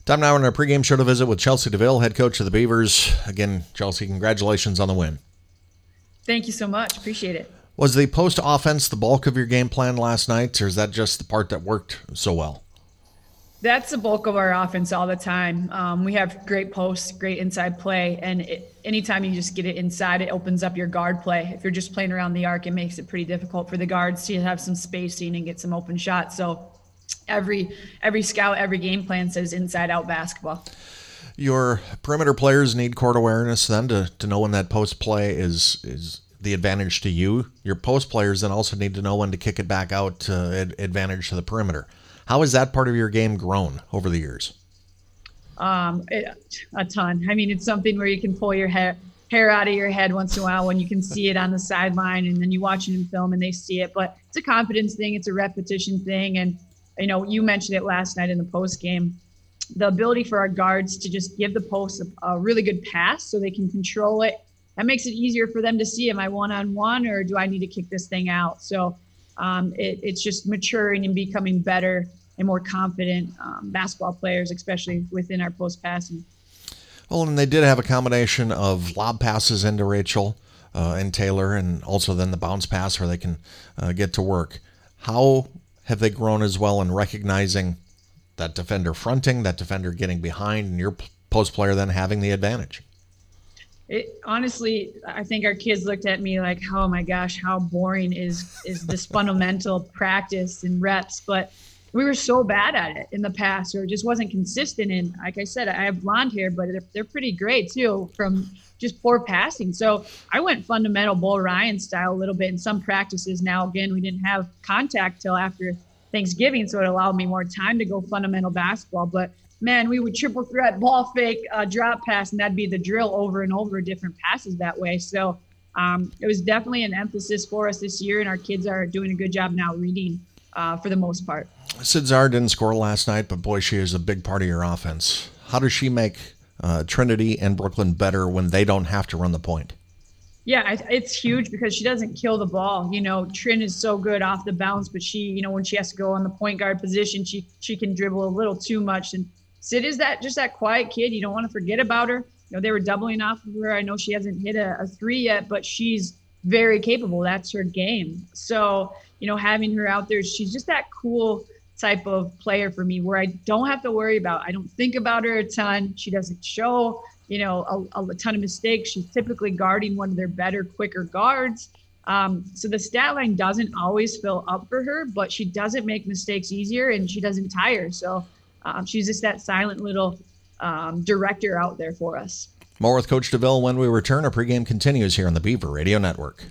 Time now on our pregame show to visit with Chelsea DeVille, head coach of the Beavers. Again, Chelsea, congratulations on the win. Thank you so much. Appreciate it. Was the post offense the bulk of your game plan last night, or is that just the part that worked so well? That's the bulk of our offense all the time. We have great posts, great inside play, and anytime you just get it inside, it opens up your guard play. If you're just playing around the arc, it makes it pretty difficult for the guards to have some spacing and get some open shots. So every scout, every game plan says inside out basketball. Your perimeter players need court awareness then to know when that post play is the advantage to you. Your post players then also need to know when to kick it back out to advantage to the perimeter. How has that part of your game grown over the years? A ton. I mean, it's something where you can pull your hair out of your head once in a while when you can see it on the sideline, and then you watch it in film and they see it. But it's a confidence thing. It's a repetition thing. And, you mentioned it last night in the post game, the ability for our guards to just give the post a really good pass so they can control it. That makes it easier for them to see, am I one-on-one or do I need to kick this thing out? So it's just maturing and becoming better and more confident basketball players, especially within our post passing. Well, and they did have a combination of lob passes into Rachel and Taylor, and also then the bounce pass where they can get to work. How have they grown as well in recognizing that defender fronting, that defender getting behind, and your post player then having the advantage? Honestly, I think our kids looked at me like, oh my gosh, how boring is this fundamental practice and reps. But we were so bad at it in the past, or it just wasn't consistent. And like I said, I have blonde hair, but they're pretty great too from just poor passing. So I went fundamental Bull Ryan style a little bit in some practices. Now, again, we didn't have contact till after Thanksgiving, so it allowed me more time to go fundamental basketball. But man, we would triple threat, ball fake, drop pass, and that'd be the drill over and over, different passes that way. So it was definitely an emphasis for us this year, and our kids are doing a good job now reading for the most part. Sid Zar didn't score last night, but boy, she is a big part of your offense. How does she make Trinity and Brooklyn better when they don't have to run the point? Yeah, it's huge because she doesn't kill the ball. Trin is so good off the bounce, but she, when she has to go on the point guard position, she can dribble a little too much. And Sid is that quiet kid. You don't want to forget about her. They were doubling off of her. I know she hasn't hit a three yet, but she's very capable. That's her game. So, having her out there, she's just that cool type of player for me where I don't have to worry about. I don't think about her a ton. She doesn't show, a ton of mistakes. She's typically guarding one of their better, quicker guards. So the stat line doesn't always fill up for her, but she doesn't make mistakes easier and she doesn't tire. So she's just that silent little director out there for us. More with Coach DeVille when we return. Our pregame continues here on the Beaver Radio Network.